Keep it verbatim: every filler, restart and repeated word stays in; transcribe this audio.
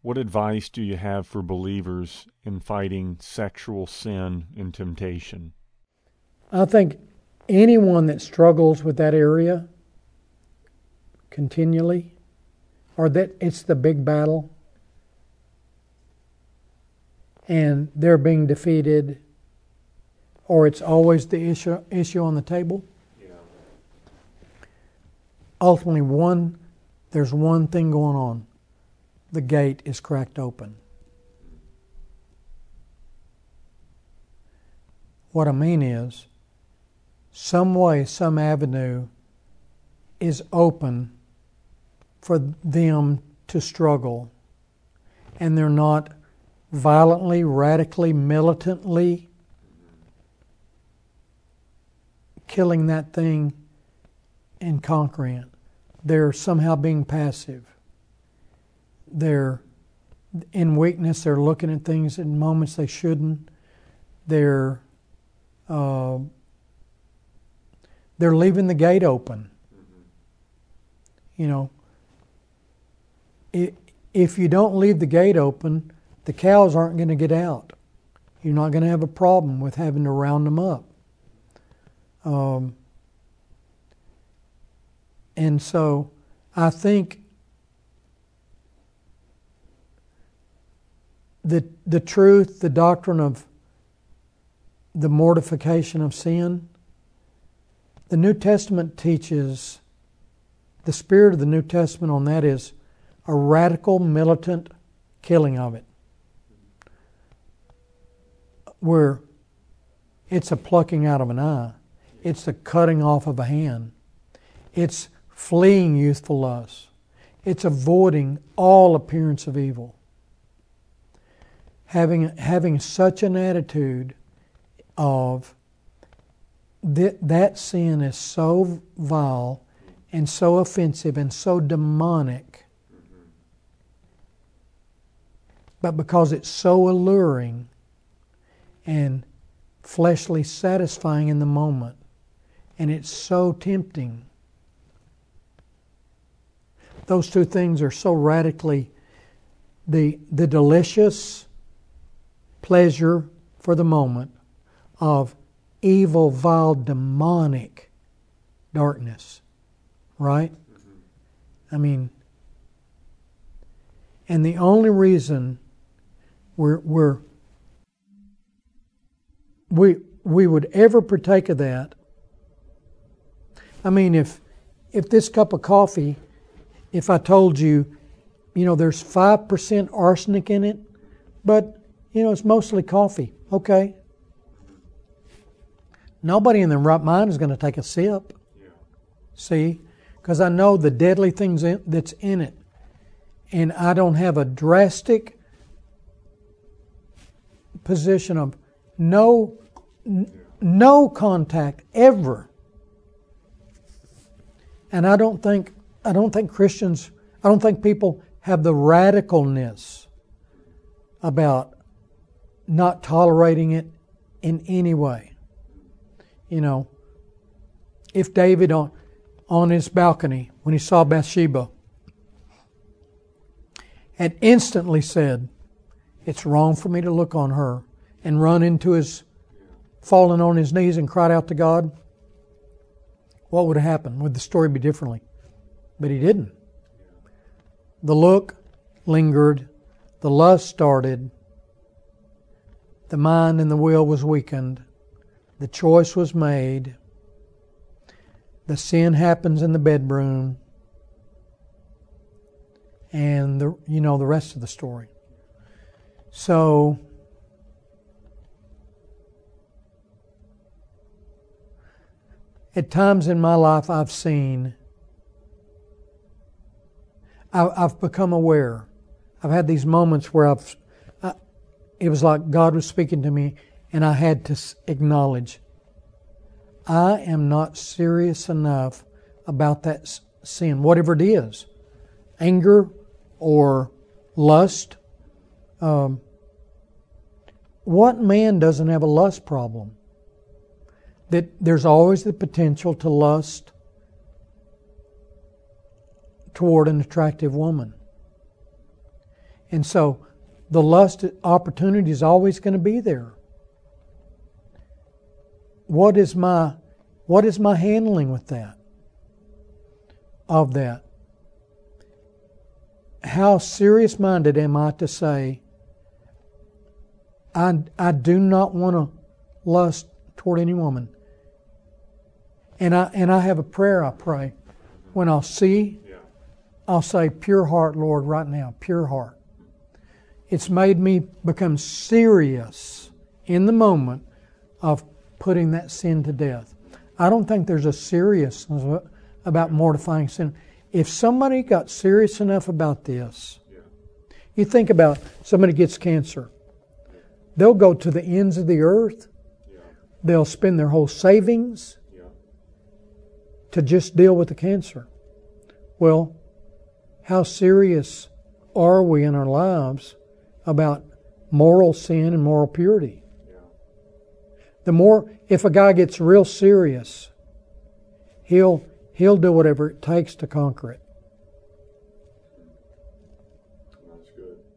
What advice do you have for believers in fighting sexual sin and temptation? I think anyone that struggles with that area continually, or that it's the big battle, and they're being defeated, or it's always the issue issue on the table. Yeah. Ultimately, one there's one thing going on. The gate is cracked open. What I mean is, some way, some avenue is open for them to struggle, and they're not violently, radically, militantly killing that thing and conquering it. They're somehow being passive. They're in weakness. They're looking at things in moments they shouldn't. They're uh, they're leaving the gate open. Mm-hmm. You know, it, if you don't leave the gate open, the cows aren't going to get out. You're not going to have a problem with having to round them up. Um, and so I think the the truth, the doctrine of the mortification of sin, the New Testament teaches, the spirit of the New Testament on that is a radical, militant killing of it, where it's a plucking out of an eye, it's the cutting off of a hand, it's fleeing youthful lusts, it's avoiding all appearance of evil. Having having such an attitude of th- that sin is so vile and so offensive and so demonic, but because it's so alluring and fleshly satisfying in the moment, and it's so tempting, those two things are so radically, the the delicious pleasure for the moment of evil, vile, demonic darkness, right? Mm-hmm. I mean, and the only reason we're, we're we we would ever partake of that, I mean, if if this cup of coffee, if I told you, you know, there's five percent arsenic in it, but you know, it's mostly coffee. Okay. Nobody in their right mind is going to take a sip. Yeah. See? Because I know the deadly things in, that's in it. And I don't have a drastic position of no, n- no contact ever. And I don't think, I don't think Christians, I don't think people have the radicalness about not tolerating it in any way. You know, if David on, on his balcony, when he saw Bathsheba, had instantly said, it's wrong for me to look on her, and run into his, fallen on his knees and cried out to God, what would have happened? Would the story be differently? But he didn't. The look lingered, the lust started, the mind and the will was weakened. The choice was made. The sin happens in the bedroom. And the you know the rest of the story. So at times in my life I've seen, I've become aware. I've had these moments where I've it was like God was speaking to me, and I had to acknowledge, I am not serious enough about that sin, whatever it is, anger or lust. Um, what man doesn't have a lust problem? That there's always the potential to lust toward an attractive woman. And so the lust opportunity is always going to be there. What is my what is my handling with that? Of that? How serious minded am I to say, I, I do not want to lust toward any woman. And I and I have a prayer I pray. When I'll see, yeah. I'll say, pure heart, Lord, right now, pure heart. It's made me become serious in the moment of putting that sin to death. I don't think there's a seriousness about mortifying sin. If somebody got serious enough about this, yeah. You think about somebody gets cancer. They'll go to the ends of the earth. Yeah. They'll spend their whole savings yeah. to just deal with the cancer. Well, how serious are we in our lives about moral sin and moral purity? Yeah. The more, if a guy gets real serious, he'll he'll do whatever it takes to conquer it. That's good.